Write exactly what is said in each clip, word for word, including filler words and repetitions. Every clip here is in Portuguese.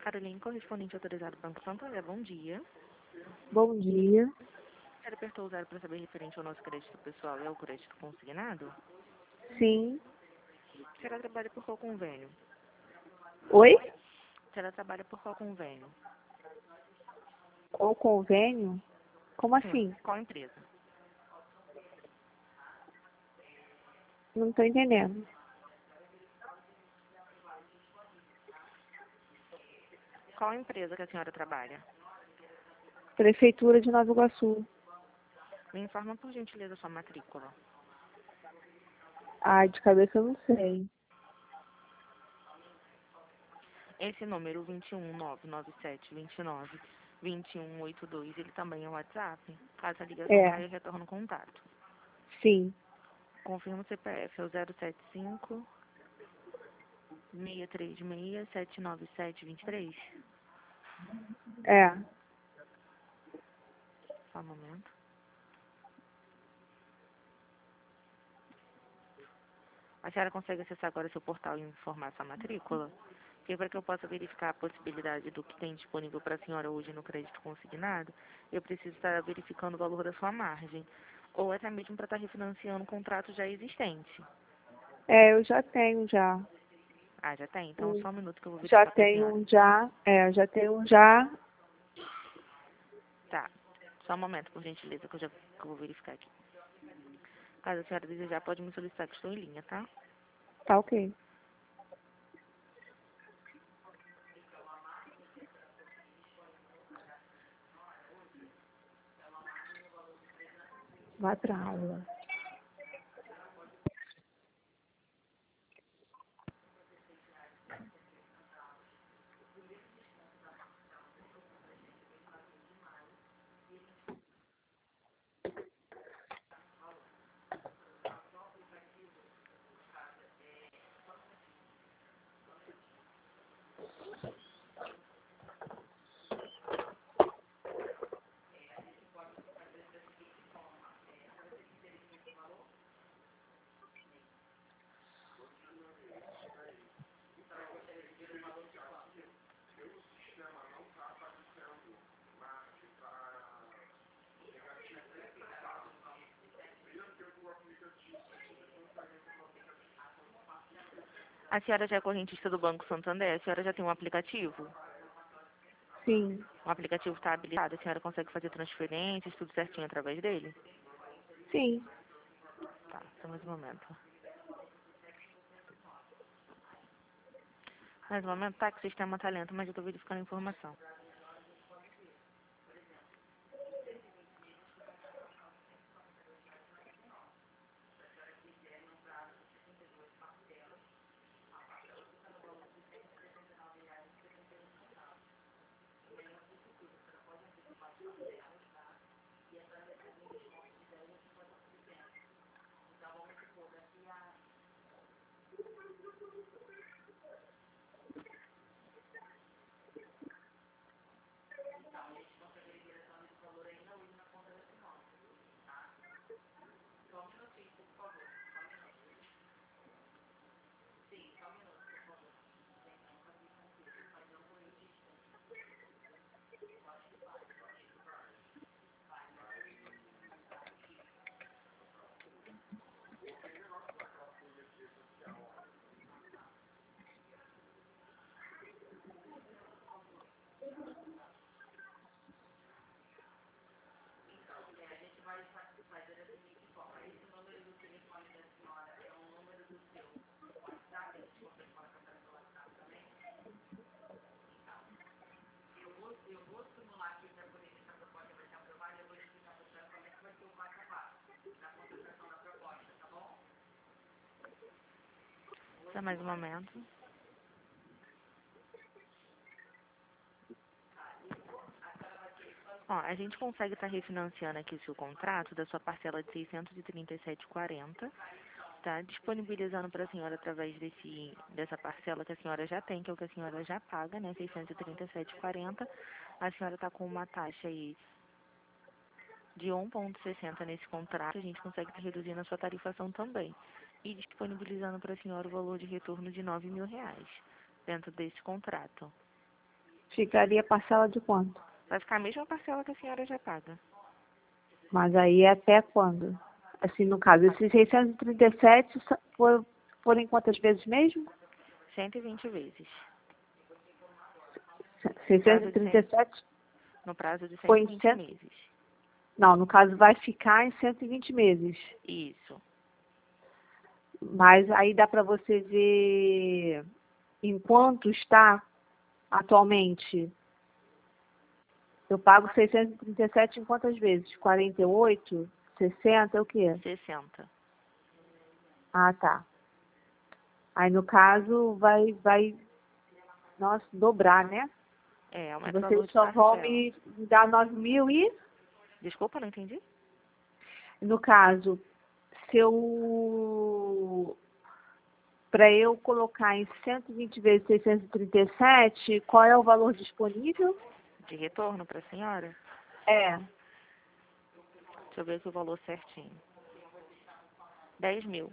Caroline, correspondente autorizado do Banco Santander, bom dia. Bom dia. Você apertou o zero para saber referente ao nosso crédito pessoal e ao crédito consignado? Sim. Será trabalha por qual convênio? Oi? Será trabalha por qual convênio? Qual convênio? Como Sim. assim? Qual empresa? Não estou entendendo. Qual empresa que a senhora trabalha? Prefeitura de Nova Iguaçu. Me informa, por gentileza, sua matrícula. Ah, de cabeça eu não sei. Esse número vinte e um, nove nove sete, vinte e nove, vinte e um, oitenta e dois, ele também é o WhatsApp? Caso a ligação É, caia, eu retorno o contato. sim. Confirma o C P F, é o zero sete cinco, seis três seis, sete nove sete, dois três. É. Só um momento. A senhora consegue acessar agora seu portal e informar sua matrícula? Porque para que eu possa verificar a possibilidade do que tem disponível para a senhora hoje no crédito consignado, eu preciso estar verificando o valor da sua margem. Ou até mesmo para estar refinanciando um contrato já existente. É, eu já tenho já. Ah, já tem? Então Um- só um minuto que eu vou Já verificar para a tenho senhora. um já. É, já tenho um já. Tá. Só um momento, por gentileza, que eu já que eu vou verificar aqui. Caso a senhora desejar, pode me solicitar que estou em linha, tá? Tá ok. Vai pra aula. A senhora já é correntista do Banco Santander? A senhora já tem um aplicativo? Sim. O aplicativo está habilitado? A senhora consegue fazer transferências, tudo certinho através dele? Sim. Tá, só mais um momento. Mais um momento, tá? Que o sistema tá lento, mas eu tô verificando a informação. Só mais um momento. Ó, a gente consegue estar refinanciando aqui o seu contrato da sua parcela de seiscentos e trinta e sete reais e quarenta centavos, tá? Disponibilizando para a senhora através desse, dessa parcela que a senhora já tem, que é o que a senhora já paga, né? seiscentos e trinta e sete reais e quarenta centavos. A senhora está com uma taxa aí de um vírgula sessenta nesse contrato, a gente consegue estar reduzindo a sua tarifação também. E disponibilizando para a senhora o valor de retorno de nove mil reais dentro desse contrato. Ficaria a parcela de quanto? Vai ficar a mesma parcela que a senhora já paga. Mas aí é até quando? Assim, no caso, esses seiscentos e trinta e sete só- for- foram em quantas vezes mesmo? cento e vinte vezes. seiscentos e trinta e sete No prazo de foi cento e em vinte cem... meses. Não, no caso vai ficar em cento e vinte meses. Isso. Mas aí dá para você ver em quanto está atualmente. Eu pago seiscentos e trinta e sete em quantas vezes? quarenta e oito? sessenta? É o quê? sessenta. Ah, tá. Aí no caso vai, vai, nossa, dobrar, né? É, aumenta o valor Vocês de só vão parcela. me dar nove mil e, Desculpa, não entendi? no caso, se eu, para eu colocar em cento e vinte vezes seiscentos e trinta e sete, qual é o valor disponível? De retorno para a senhora? É. Deixa eu ver aqui o valor certinho. dez mil.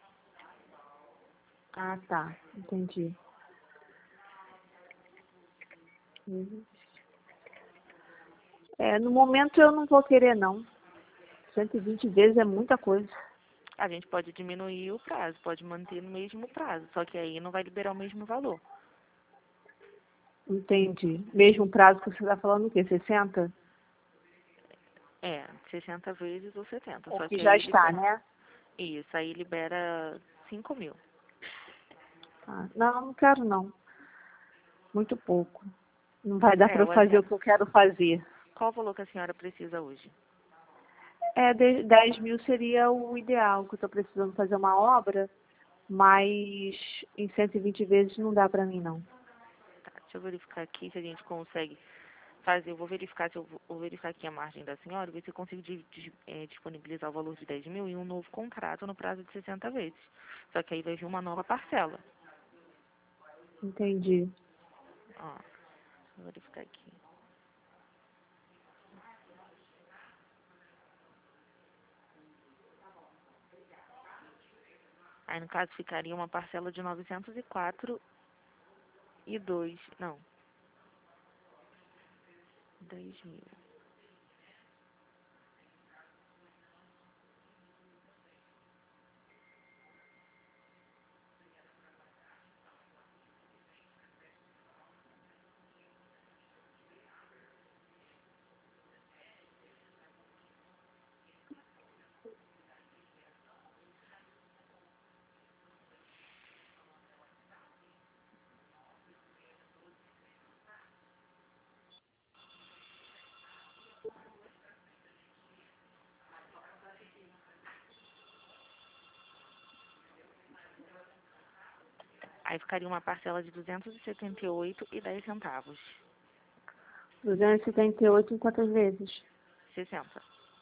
Ah, tá. Entendi. Uhum. É, no momento eu não vou querer, não. cento e vinte vezes é muita coisa. A gente pode diminuir o prazo, pode manter no mesmo prazo, só que aí não vai liberar o mesmo valor. Entendi. Mesmo prazo que você está falando, o quê? sessenta? É, sessenta vezes ou setenta. O Só que que já aí está, libera. né? Isso, aí libera cinco mil. Ah, não, não quero, não. Muito pouco. Não vai dar É, para eu o fazer o exemplo. que eu quero fazer. Qual o valor que a senhora precisa hoje? É, de- dez mil seria o ideal, que eu estou precisando fazer uma obra, mas em cento e vinte vezes não dá para mim, não. Tá, deixa eu verificar aqui se a gente consegue fazer. Eu vou verificar se eu vou vou verificar aqui a margem da senhora, ver se eu consigo di- di- eh, disponibilizar o valor de dez mil e um novo contrato no prazo de sessenta vezes. Só que aí vai vir uma nova parcela. Entendi. Ó, vou verificar aqui. Aí no caso ficaria uma parcela de novecentos e quatro e dois. Não. dez mil. Aí ficaria uma parcela de duzentos e setenta e oito e dez centavos. duzentos e setenta e oito em quantas vezes? sessenta.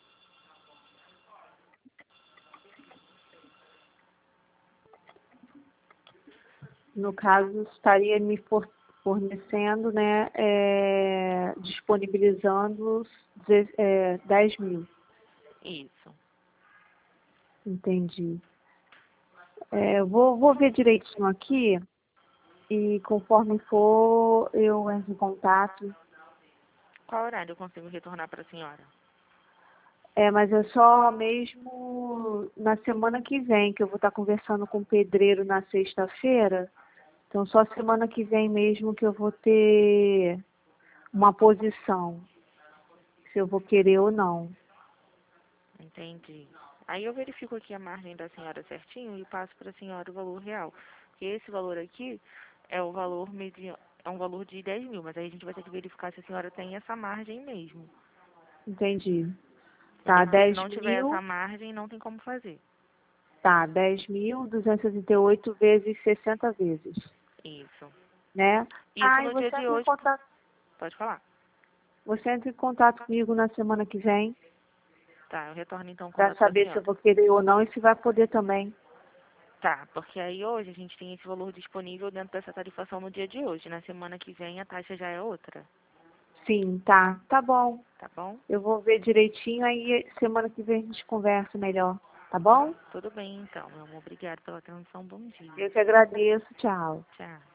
No caso, estaria me for- fornecendo, né, é, disponibilizando deze- é, dez mil. Isso. Entendi. É, vou, vou ver direitinho aqui e conforme for, eu entro em contato. Qual horário eu consigo retornar para a senhora? É, mas é só mesmo na semana que vem, que eu vou estar conversando com o pedreiro na sexta-feira. Então, só semana que vem mesmo que eu vou ter uma posição, se eu vou querer ou não. Entendi. Aí eu verifico aqui a margem da senhora certinho e passo para a senhora o valor real. Porque esse valor aqui é o valor mediano, é um valor de dez mil, mas aí a gente vai ter que verificar se a senhora tem essa margem mesmo. Entendi. Entendeu? Tá, Porque se dez não tiver essa mil, margem, não tem como fazer. tá, dez mil, duzentos e sessenta e oito vezes sessenta vezes, Isso. né? Isso Ah, e no dia você de entra em hoje, contato, pode falar. você entra em contato comigo na semana que vem, Tá, eu retorno então o para contato da saber se eu senhora. vou querer ou não e se vai poder também. Tá, porque aí hoje a gente tem esse valor disponível dentro dessa tarifação no dia de hoje. Na semana que vem a taxa já é outra, Sim, tá, tá bom. tá bom? Eu vou ver direitinho, aí semana que vem a gente conversa melhor, tá bom? Tudo bem então, meu amor. Obrigada pela atenção. Bom dia. Eu que agradeço, tchau. Tchau.